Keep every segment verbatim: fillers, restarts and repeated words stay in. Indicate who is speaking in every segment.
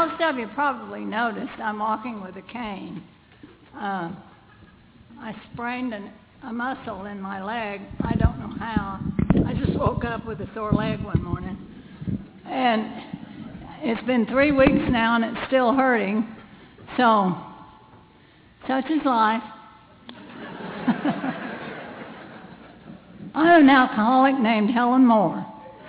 Speaker 1: most of you probably noticed I'm walking with a cane. Uh, I sprained an, a muscle in my leg. I don't know how. I just woke up with a sore leg one morning. And it's been three weeks now and it's still hurting. So, such is life. I'm an alcoholic named Helen Moore.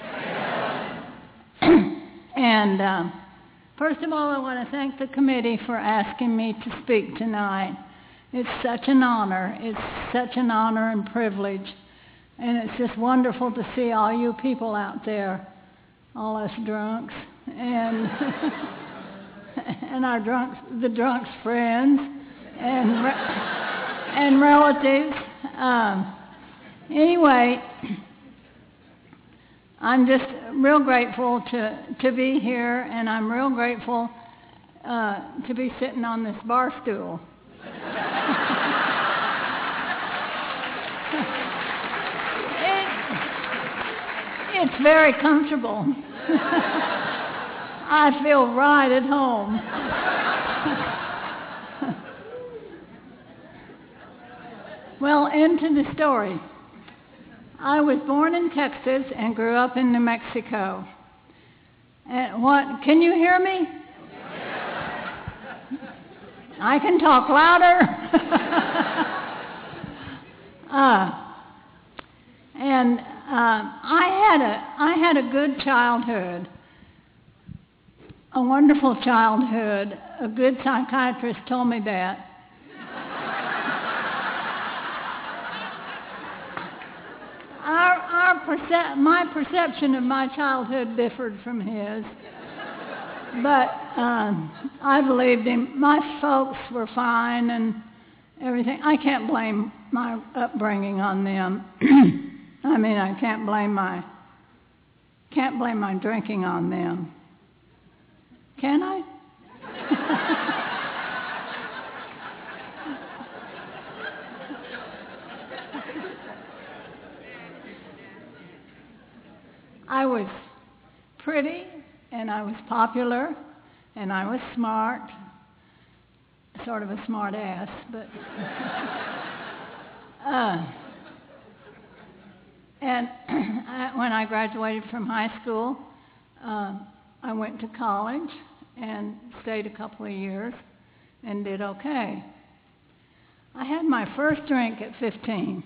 Speaker 1: And um, first of all, I want to thank the committee for asking me to speak tonight. It's such an honor. It's such an honor and privilege. And it's just wonderful to see all you people out there, all us drunks, and and our drunks, the drunks' friends, and re- and relatives. Um, anyway, I'm just real grateful to, to be here, and I'm real grateful uh, to be sitting on this bar stool. it, it's very comfortable. I feel right at home. Well, into the story. I was born in Texas and grew up in New Mexico. And what, can you hear me? I can talk louder. uh, and uh, I had a I had a good childhood, a wonderful childhood. A good psychiatrist told me that. Our, our perce- my perception of my childhood differed from his, but um, I believed him. My folks were fine and everything. I can't blame my upbringing on them. I mean, I can't blame my can't blame my drinking on them. Can I? I was pretty, and I was popular, and I was smart, sort of a smart ass, but... uh, and I, when I graduated from high school, uh, I went to college and stayed a couple of years and did okay. I had my first drink at fifteen.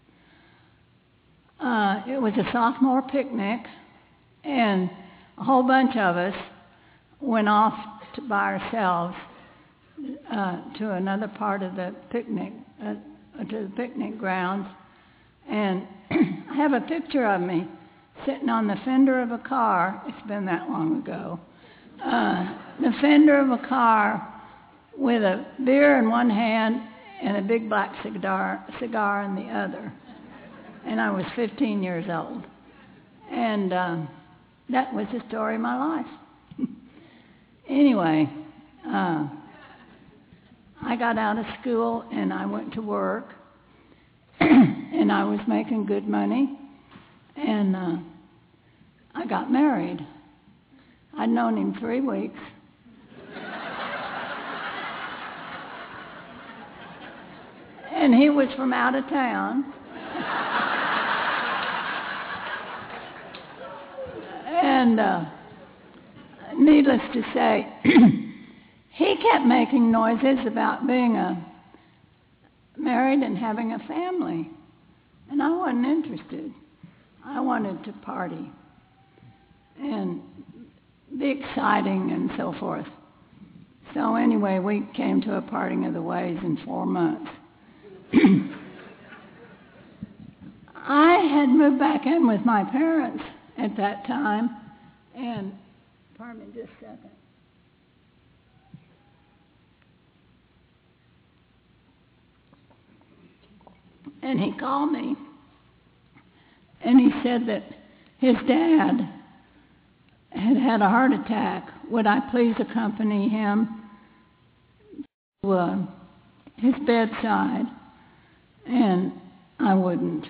Speaker 1: Uh, it was a sophomore picnic, and a whole bunch of us went off to, by ourselves uh, to another part of the picnic, uh, to the picnic grounds. And I have a picture of me sitting on the fender of a car. It's been that long ago. Uh, the fender of a car with a beer in one hand and a big black cigar, cigar in the other. And I was fifteen years old. And uh, that was the story of my life. Anyway, uh, I got out of school and I went to work. And I was making good money. And uh, I got married. I'd known him three weeks. And he was from out of town. And uh, needless to say, he kept making noises about being a married and having a family. And I wasn't interested. I wanted to party and be exciting and so forth. So anyway, we came to a parting of the ways in four months. I had moved back in with my parents at that time, and, pardon me just a second. And he called me, and he said that his dad had had a heart attack. Would I please accompany him to uh, his bedside? And I wouldn't.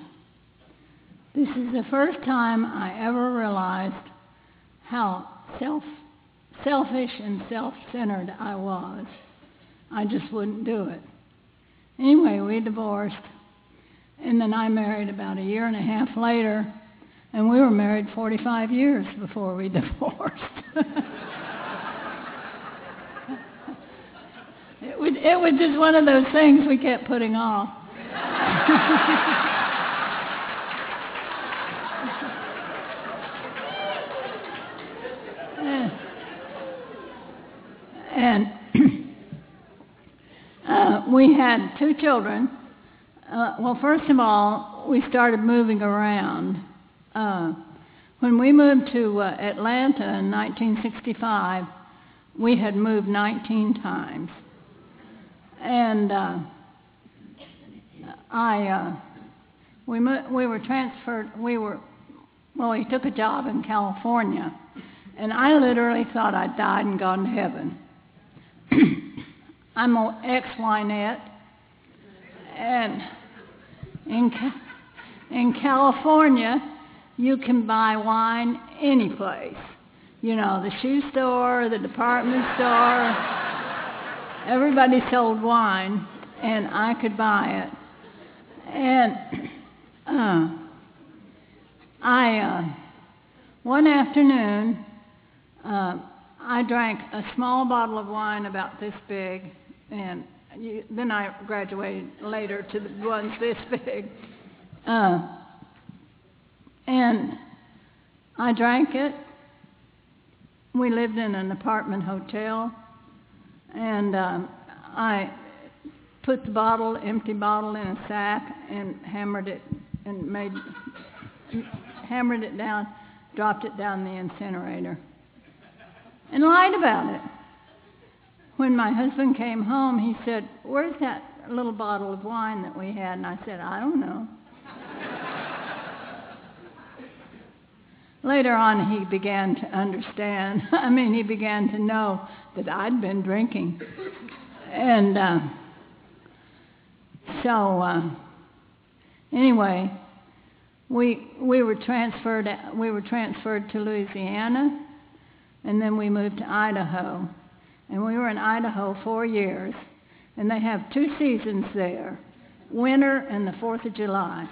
Speaker 1: This is the first time I ever realized how self selfish and self-centered I was. I just wouldn't do it. Anyway, we divorced, and then I married about a year and a half later, and we were married forty-five years before we divorced. it, would, it was just one of those things we kept putting off. And uh, we had two children. Uh, well, first of all, we started moving around. Uh, when we moved to uh, Atlanta in nineteen sixty-five, we had moved nineteen times. And uh, I, uh, we, mo- we were transferred, we were, well, we took a job in California, and I literally thought I'd died and gone to heaven. I'm an ex-winette, and in, Ca- in California, you can buy wine any place. You know, the shoe store, the department store, everybody sold wine, and I could buy it. And uh, I, uh, one afternoon, uh, I drank a small bottle of wine about this big, and you, then I graduated later to the ones this big. Uh, and I drank it. We lived in an apartment hotel, and um, I put the bottle, empty bottle, in a sack and hammered it and made hammered it down, dropped it down the incinerator, and lied about it. When my husband came home, he said, "Where's that little bottle of wine that we had?" And I said, "I don't know." Later on, he began to understand. I mean, he began to know that I'd been drinking. And uh, so, uh, anyway, we we were transferred. We were transferred to Louisiana, and then we moved to Idaho. And we were in Idaho four years, and they have two seasons there, winter and the Fourth of July.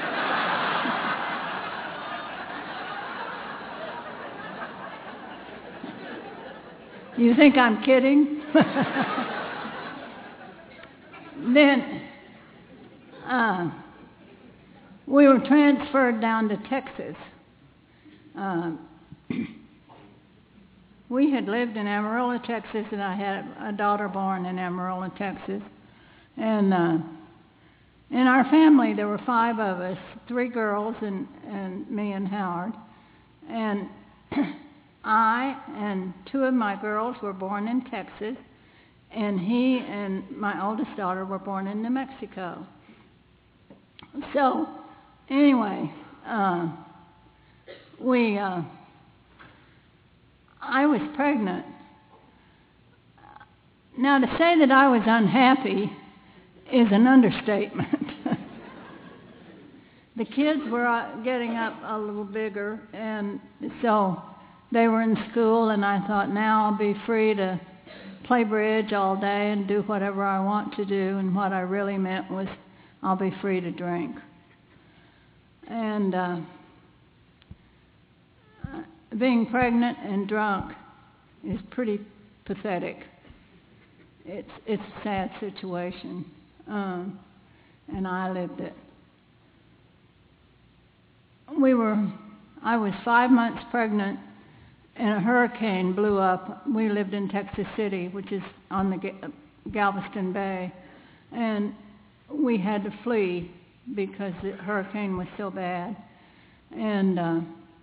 Speaker 1: You think I'm kidding? Then uh, we were transferred down to Texas. Uh, we had lived in Amarillo, Texas, and I had a daughter born in Amarillo, Texas. And uh, in our family, there were five of us, three girls and, and me and Howard. And I and two of my girls were born in Texas, and he and my oldest daughter were born in New Mexico. So, anyway, uh, we, uh, I was pregnant. Now, to say that I was unhappy is an understatement. The kids were getting up a little bigger, and so they were in school, and I thought, now I'll be free to play bridge all day and do whatever I want to do, and what I really meant was I'll be free to drink. And uh, being pregnant and drunk is pretty pathetic. It's, it's a sad situation, um, and I lived it. We were, I was five months pregnant, and a hurricane blew up. We lived in Texas City, which is on the Galveston Bay, and we had to flee because the hurricane was so bad. And uh,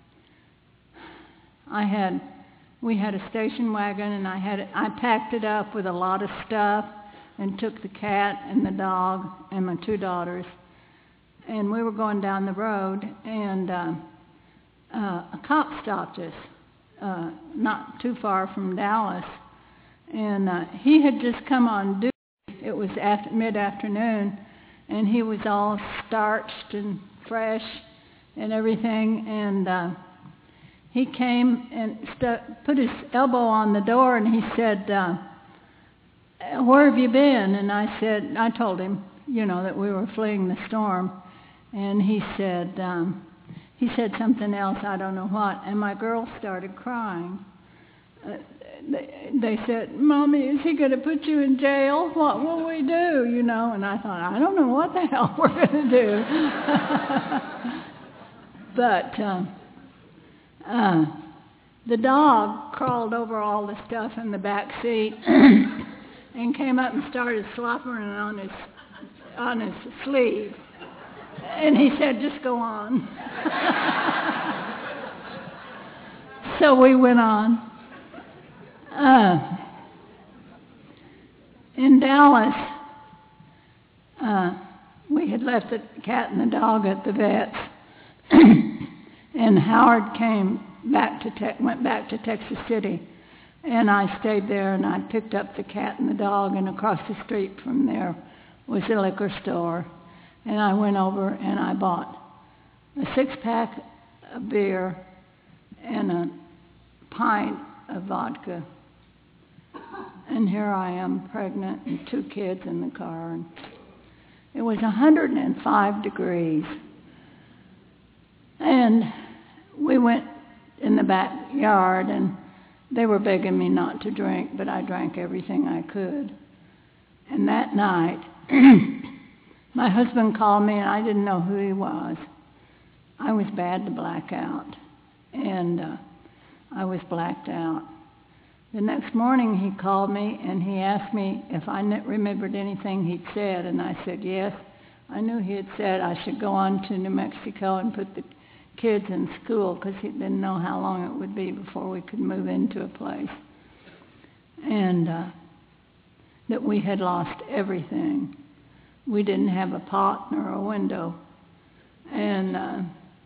Speaker 1: I had, we had a station wagon, and I had, I packed it up with a lot of stuff, and took the cat and the dog and my two daughters, and we were going down the road, and uh, uh, a cop stopped us. Uh, not too far from Dallas, and uh, he had just come on duty. It was after, mid-afternoon, and he was all starched and fresh and everything, and uh, he came and stu- put his elbow on the door, and he said, uh, where have you been? And I said, I told him, you know, that we were fleeing the storm. And he said, um, he said something else, I don't know what, and my girls started crying. Uh, they, they said, Mommy, is he going to put you in jail? What will we do? You know, and I thought, I don't know what the hell we're going to do. But um, uh, the dog crawled over all the stuff in the back seat and came up and started slobbering on his on his sleeve. And he said, just go on. So we went on. Uh, in Dallas, uh, we had left the cat and the dog at the vet's, and Howard came back to te- went back to Texas City, and I stayed there, and I picked up the cat and the dog, and across the street from there was a liquor store, and I went over and I bought a six-pack of beer and a pint of vodka. And here I am, pregnant, and two kids in the car. And it was one hundred five degrees. And we went in the backyard, and they were begging me not to drink, but I drank everything I could. And that night, my husband called me, and I didn't know who he was. I was bad to black out, and uh, I was blacked out. The next morning he called me and he asked me if I remembered anything he'd said, and I said yes. I knew he had said I should go on to New Mexico and put the kids in school because he didn't know how long it would be before we could move into a place. And uh, that we had lost everything. We didn't have a pot nor a window. And uh,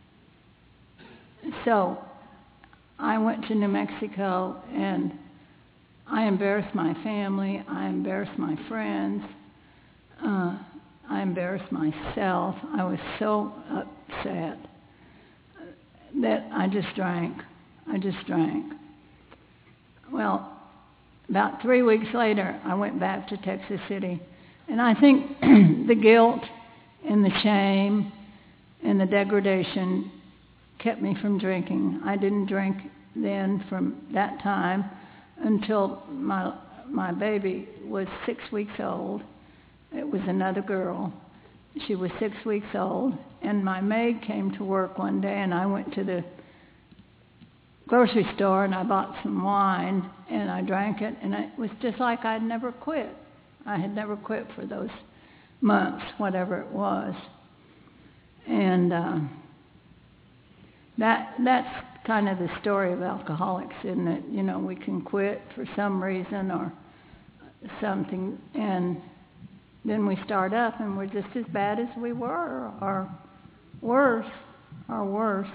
Speaker 1: so I went to New Mexico, and I embarrassed my family, I embarrassed my friends, uh, I embarrassed myself. I was so upset that I just drank. I just drank. Well, about three weeks later, I went back to Texas City, and I think the guilt and the shame and the degradation kept me from drinking. I didn't drink then from that time until my my baby was six weeks old. It was another girl. She was six weeks old, and my maid came to work one day, and I went to the grocery store, and I bought some wine, and I drank it, and it was just like I'd never quit. I had never quit for those months, whatever it was. And uh, that that's kind of the story of alcoholics, isn't it? You know, we can quit for some reason or something, and then we start up and we're just as bad as we were, or worse, or worse.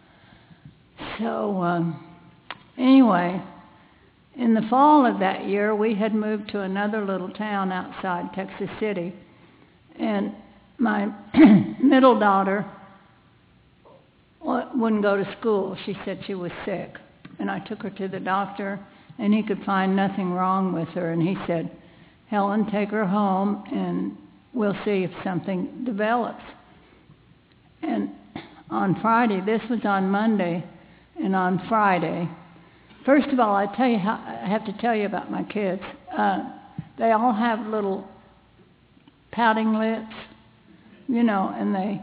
Speaker 1: So um, anyway, in the fall of that year, we had moved to another little town outside Texas City, and my middle daughter wouldn't go to school. She said she was sick. And I took her to the doctor, and he could find nothing wrong with her. And he said, Helen, take her home, and we'll see if something develops. And on Friday, this was on Monday, and on Friday, first of all, I tell you how, I have to tell you about my kids. Uh, they all have little pouting lips, you know, and they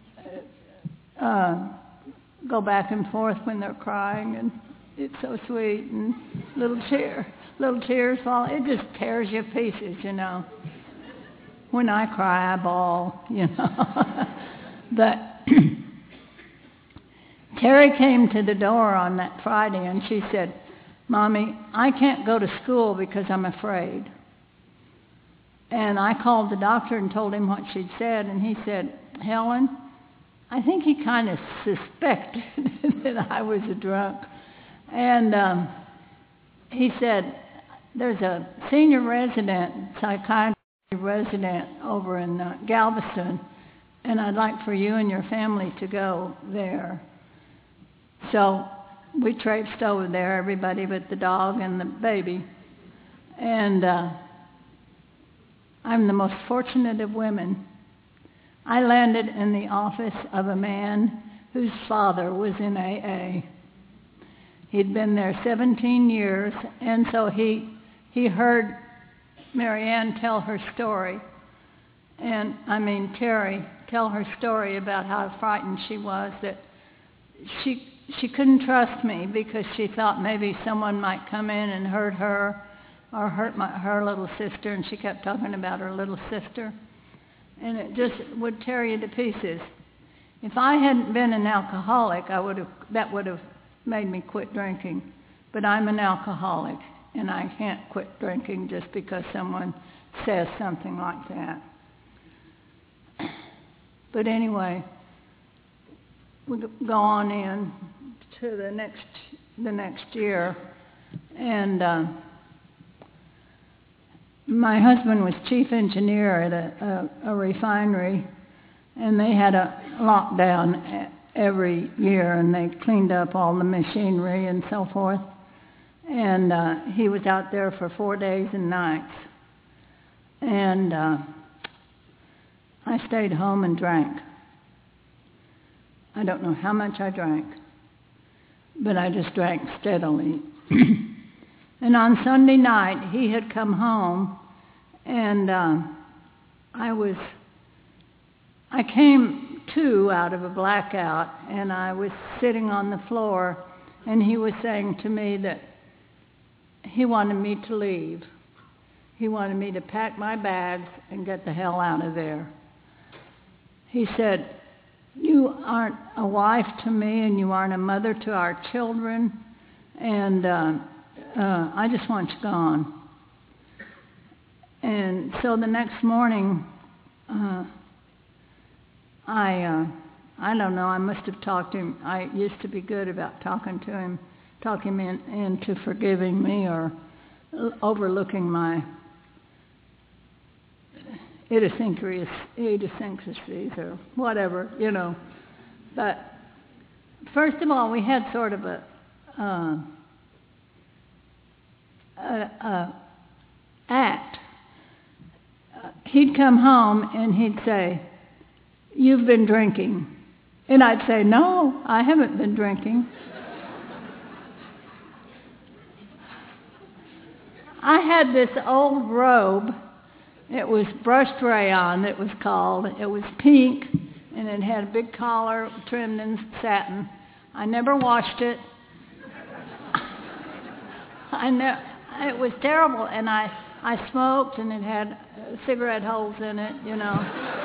Speaker 1: uh, go back and forth when they're crying, and it's so sweet, and little tear, little tears fall. It just tears you to pieces, you know. When I cry, I bawl, you know. But Terry came to the door on that Friday, and she said, Mommy, I can't go to school because I'm afraid. And I called the doctor and told him what she'd said, and he said, Helen, I think he kind of suspected that I was a drunk. And um, he said, there's a senior resident, psychiatry resident over in uh, Galveston, and I'd like for you and your family to go there. So we traipsed over there, everybody but the dog and the baby. And uh, I'm the most fortunate of women. I landed in the office of a man whose father was in A A. He'd been there seventeen years, and so he he heard Marianne tell her story. And, I mean, Terry tell her story about how frightened she was, that she she couldn't trust me because she thought maybe someone might come in and hurt her or hurt my, her little sister, and she kept talking about her little sister. And it just would tear you to pieces. If I hadn't been an alcoholic, I would have that would have made me quit drinking. But I'm an alcoholic, and I can't quit drinking just because someone says something like that. But anyway, we go on in to the next the next year, and uh, my husband was chief engineer at a, a, a refinery, and they had a lockdown every year, and they cleaned up all the machinery and so forth. And uh, he was out there for four days and nights, and uh, I stayed home and drank. I don't know how much I drank, but I just drank steadily. And on Sunday night, he had come home, and uh, I was, I came to out of a blackout, and I was sitting on the floor, and he was saying to me that he wanted me to leave. He wanted me to pack my bags and get the hell out of there. He said, "You aren't a wife to me, and you aren't a mother to our children, and uh, uh, I just want you gone." And so the next morning, uh, I, uh, I don't know, I must have talked to him. I used to be good about talking to him, talking him in, into forgiving me or overlooking my idiosyncrasies, idiosyncrasies or whatever, you know. But first of all, we had sort of a, uh, a, a act. Uh, he'd come home and he'd say, "You've been drinking." And I'd say, "No, I haven't been drinking." I had this old robe. It was brushed rayon, it was called. It was pink, and it had a big collar trimmed in satin. I never washed it. I ne- it was terrible, and I, I smoked, and it had uh, cigarette holes in it, you know.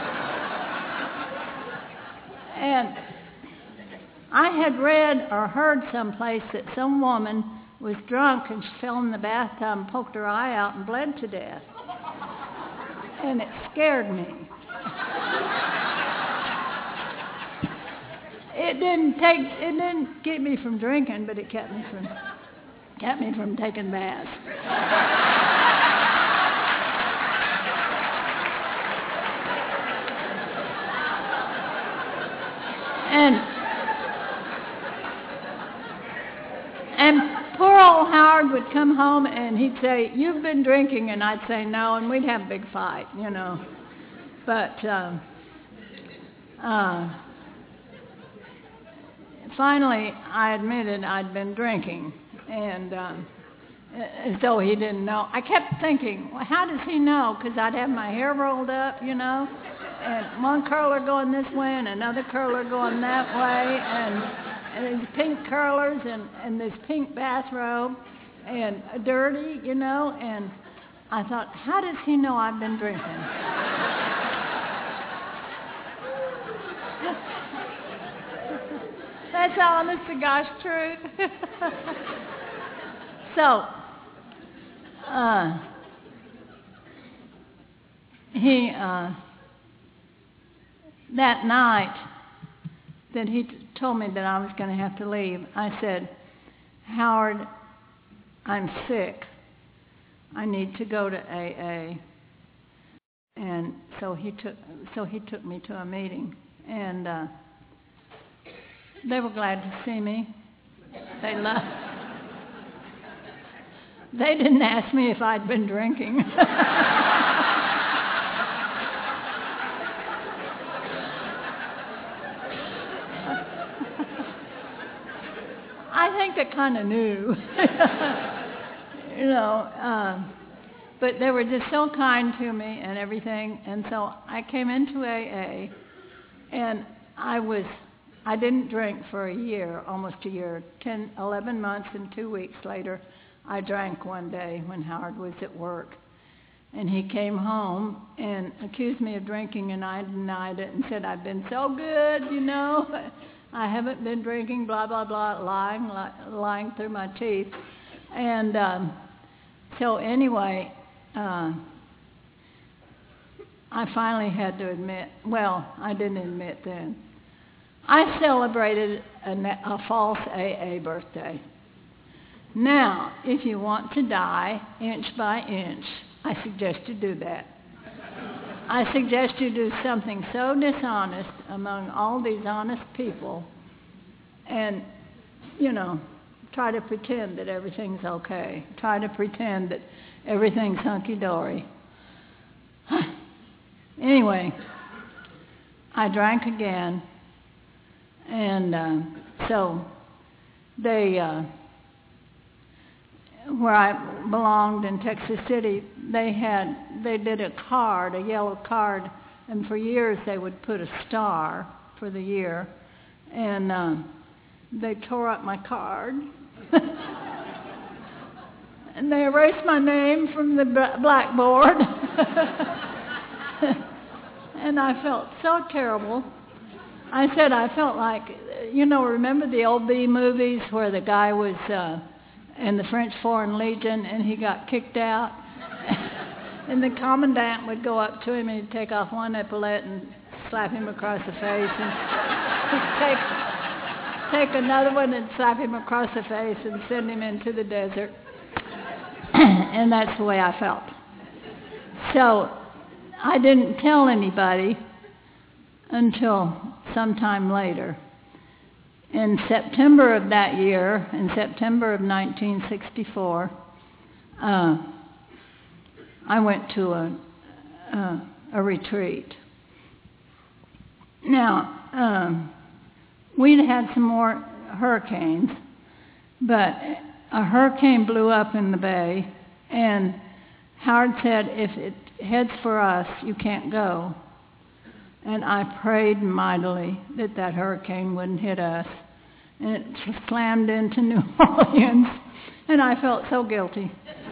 Speaker 1: And I had read or heard someplace that some woman was drunk, and she fell in the bathtub and poked her eye out and bled to death. And it scared me. It didn't take, it didn't keep me from drinking, but it kept me from, kept me from taking baths. and and poor old Howard would come home and he'd say, "You've been drinking," and I'd say no, and we'd have a big fight, you know. But um, uh, finally, I admitted I'd been drinking, and um, as though he didn't know. I kept thinking, well, how does he know? Because I'd have my hair rolled up, you know, and one curler going this way and another curler going that way, and and these pink curlers and, and this pink bathrobe and dirty, you know, and I thought, how does he know I've been drinking? That's honest to gosh truth. So, uh, he, uh, that night that he t- told me that I was going to have to leave, I said, "Howard, I'm sick. I need to go to A A." And so he took, so he took me to a meeting, and uh, they were glad to see me. They love. They didn't ask me if I'd been drinking. I think they kind of knew, you know, um, but they were just so kind to me and everything. And so I came into A A, and I was, I didn't drink for a year, almost a year, ten, eleven months and two weeks later, I drank one day when Howard was at work. And he came home and accused me of drinking, and I denied it and said, I've been so good, you know. I haven't been drinking, blah, blah, blah, lying, li- lying through my teeth. And um, so anyway, uh, I finally had to admit, well, I didn't admit then. I celebrated a, a false A A birthday. Now, if you want to die inch by inch, I suggest you do that. I suggest you do something so dishonest among all these honest people and, you know, try to pretend that everything's okay. Try to pretend that everything's hunky-dory. Anyway, I drank again, and uh, so they, uh, where I belonged in Texas City, they had, they did a card, a yellow card, and for years they would put a star for the year, and uh, they tore up my card, and they erased my name from the blackboard, and I felt so terrible. I said I felt like, you know, remember the old B movies where the guy was uh, in the French Foreign Legion and he got kicked out? And the commandant would go up to him and he'd take off one epaulette and slap him across the face, and take, take another one and slap him across the face and send him into the desert. And that's the way I felt. So I didn't tell anybody until sometime later. In September of that year, in September of nineteen sixty-four, uh, I went to a, uh, a retreat. Now, um, we'd had some more hurricanes, but a hurricane blew up in the bay, and Howard said, if it heads for us, you can't go. And I prayed mightily that that hurricane wouldn't hit us. And it slammed into New Orleans, and I felt so guilty.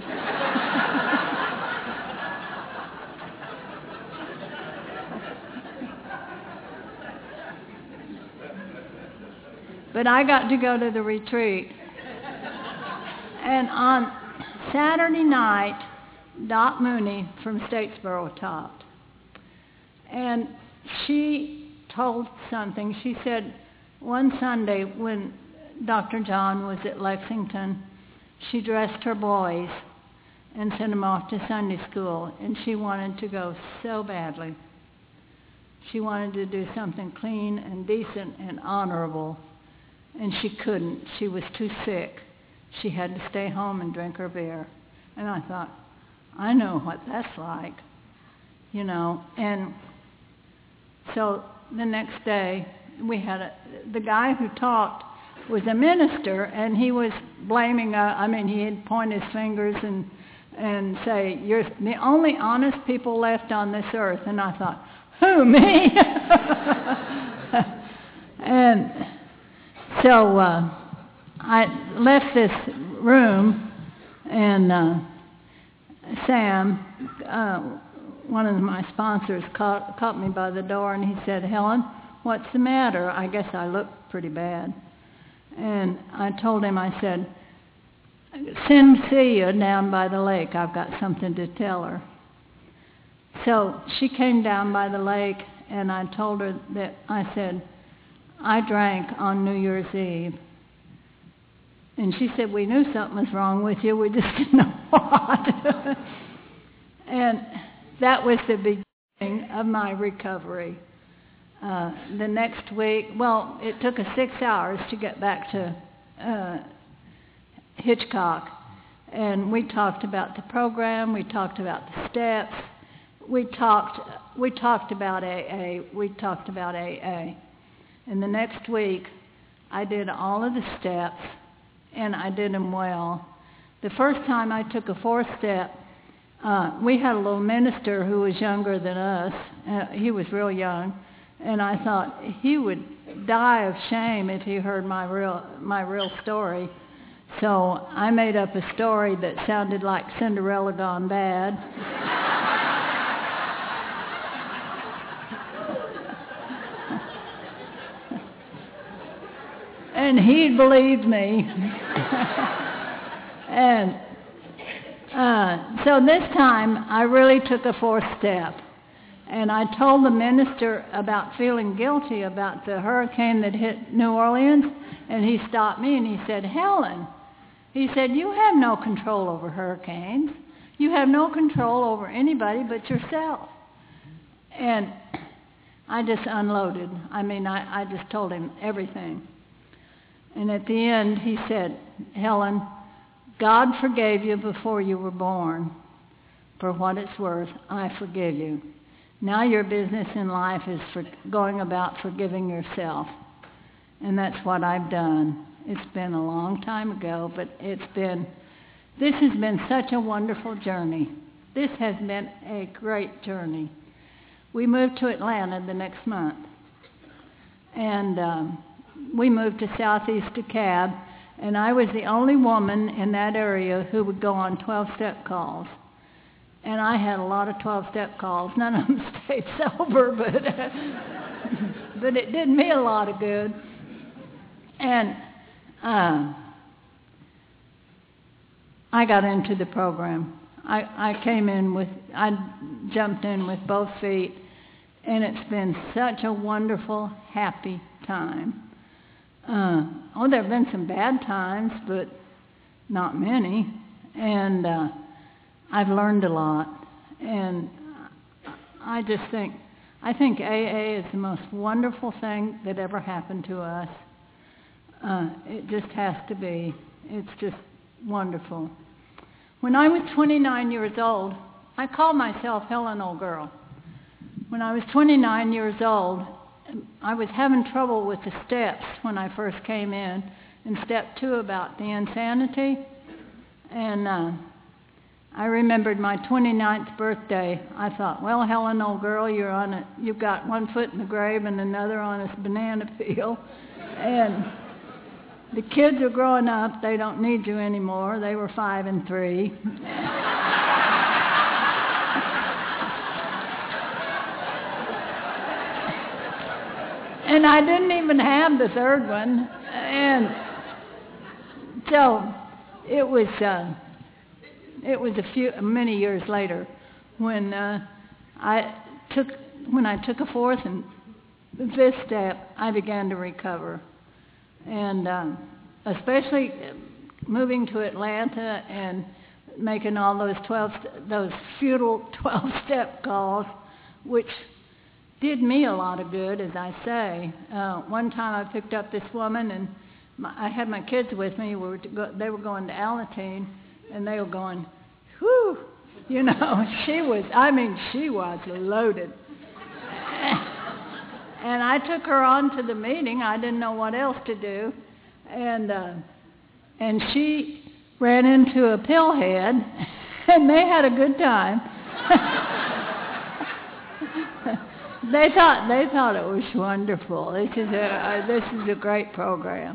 Speaker 1: But I got to go to the retreat. And on Saturday night, Dot Mooney from Statesboro taught. And she told something. She said one Sunday when Doctor John was at Lexington, she dressed her boys and sent them off to Sunday school, and she wanted to go so badly. She wanted to do something clean and decent and honorable, and she couldn't. She was too sick. She had to stay home and drink her beer. And I thought, I know what that's like, you know. And so the next day, we had a, the guy who talked was a minister, and he was blaming, uh, I mean, he'd point his fingers and and say, you're the only honest people left on this earth. And I thought, who, me? And so uh, I left this room, and uh, Sam, uh, one of my sponsors, caught, caught me by the door, and he said, Helen, what's the matter? I guess I looked pretty bad. And I told him, I said, send Celia down by the lake. I've got something to tell her. So she came down by the lake, and I told her that, I said, I drank on New Year's Eve. And she said, we knew something was wrong with you. We just didn't know what. And that was the beginning of my recovery. Uh, the next week, well, it took us six hours to get back to uh, Hitchcock. And we talked about the program, we talked about the steps, we talked we talked about A A, we talked about A A. And the next week, I did all of the steps, and I did them well. The first time I took a fourth step, uh, we had a little minister who was younger than us. Uh, he was real young, and I thought he would die of shame if he heard my real my real story. So I made up a story that sounded like Cinderella Gone Bad. And he believed me. And uh, so this time I really took a fourth step. And I told the minister about feeling guilty about the hurricane that hit New Orleans. And he stopped me and he said, Helen, he said, you have no control over hurricanes. You have no control over anybody but yourself. And I just unloaded. I mean, I, I just told him everything. And at the end, he said, Helen, God forgave you before you were born. For what it's worth, I forgive you. Now your business in life is for going about forgiving yourself. And that's what I've done. It's been a long time ago, but it's been, this has been such a wonderful journey. This has been a great journey. We moved to Atlanta the next month. And um, we moved to Southeast DeKalb, and I was the only woman in that area who would go on twelve-step calls. And I had a lot of twelve-step calls. None of them stayed sober, but, but it did me a lot of good. And uh, I got into the program. I, I came in with, I jumped in with both feet, and it's been such a wonderful, happy time. Uh, oh, there have been some bad times, but not many. And uh, I've learned a lot. And I just think, I think A A is the most wonderful thing that ever happened to us. Uh, it just has to be. It's just wonderful. When I was twenty-nine years old, I called myself Helen Old Girl. When I was twenty-nine years old, I was having trouble with the steps when I first came in, and step two about the insanity. And uh, I remembered my twenty-ninth birthday. I thought, well, Helen, old girl, you're on a, you've got one foot in the grave and another on a banana peel. And the kids are growing up. They don't need you anymore. They were five and three. And I didn't even have the third one. And so it was uh, it was a few many years later when uh, I took when I took a fourth and the fifth step, I began to recover. And um, especially moving to Atlanta and making all those twelve those futile twelve-step calls, which did me a lot of good, as I say. Uh, one time I picked up this woman, and my, I had my kids with me. We were to go, they were going to Alateen, and they were going, whew, you know, she was, I mean, she was loaded. And I took her on to the meeting. I didn't know what else to do. And uh, and she ran into a pillhead, and they had a good time. They thought they thought it was wonderful. This is a uh, this is a great program.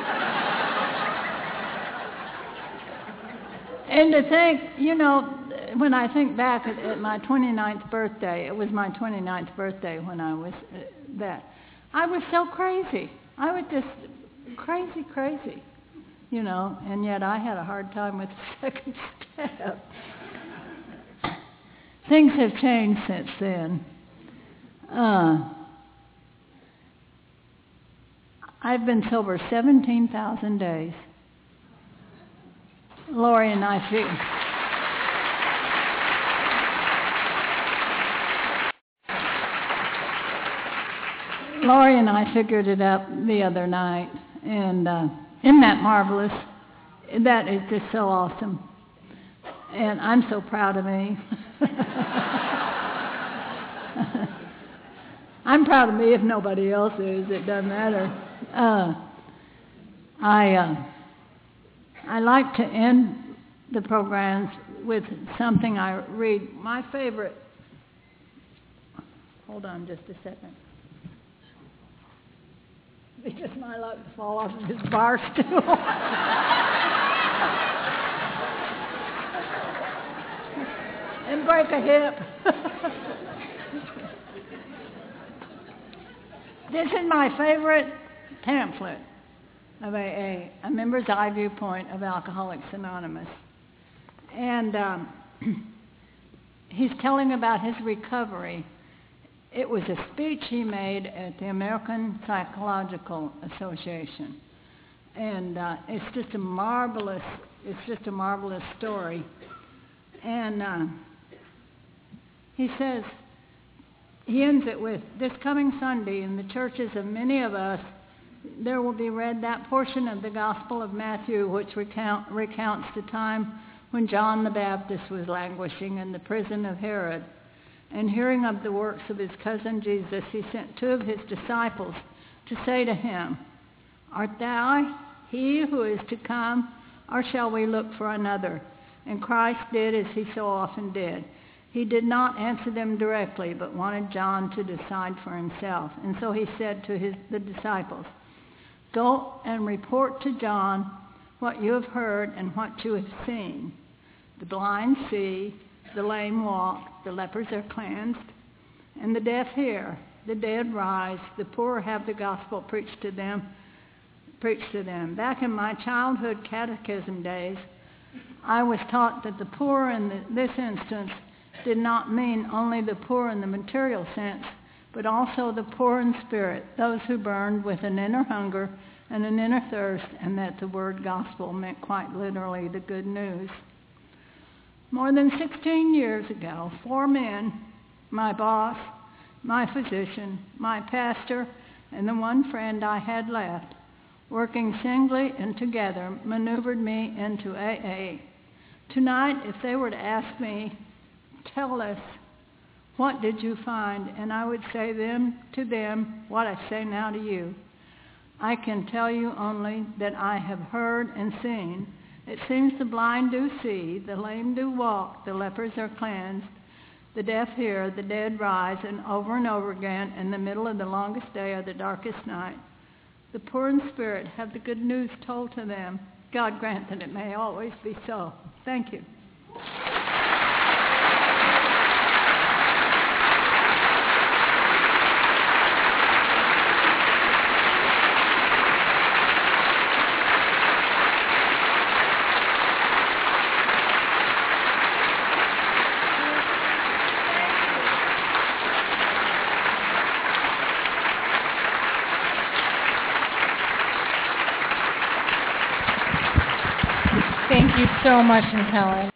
Speaker 1: And to think, you know, when I think back at, at my twenty-ninth birthday, it was my twenty-ninth birthday when I was uh, that. I was so crazy. I was just crazy, crazy, you know, and yet I had a hard time with the second step. Things have changed since then. Uh, I've been sober seventeen thousand days. Lori and I figured. Lori and I figured it out the other night, and uh, isn't that marvelous? That is just so awesome. And I'm so proud of me. I'm proud of me if nobody else is. It doesn't matter. Uh, I uh, I like to end the programs with something I read. My favorite. Hold on just a second. Because my luck to fall off of his bar stool. And break a hip. This is my favorite pamphlet of A A, A Member's Eye Viewpoint of Alcoholics Anonymous. And um, he's telling about his recovery. It was a speech he made at the American Psychological Association. And uh, it's just a marvelous, it's just a marvelous story. And uh, he says, he ends it with, this coming Sunday in the churches of many of us, there will be read that portion of the Gospel of Matthew which recount, recounts the time when John the Baptist was languishing in the prison of Herod. And hearing of the works of his cousin Jesus, he sent two of his disciples to say to him, art thou he who is to come, or shall we look for another? And Christ did as he so often did. He did not answer them directly, but wanted John to decide for himself. And so he said to his, the disciples, go and report to John what you have heard and what you have seen. The blind see, the lame walk, the lepers are cleansed, and the deaf hear, the dead rise, the poor have the gospel preached to them. Preached to them. Back in my childhood catechism days, I was taught that the poor in the, this instance did not mean only the poor in the material sense, but also the poor in spirit, those who burned with an inner hunger and an inner thirst, and that the word gospel meant quite literally the good news. More than sixteen years ago, four men, my boss, my physician, my pastor, and the one friend I had left, working singly and together, maneuvered me into A A. Tonight, if they were to ask me, tell us, what did you find? And I would say them to them what I say now to you. I can tell you only that I have heard and seen. It seems the blind do see, the lame do walk, the lepers are cleansed, the deaf hear, the dead rise, and over and over again, in the middle of the longest day or the darkest night, the poor in spirit have the good news told to them. God grant that it may always be so. Thank you.
Speaker 2: Thank you so much, Helen.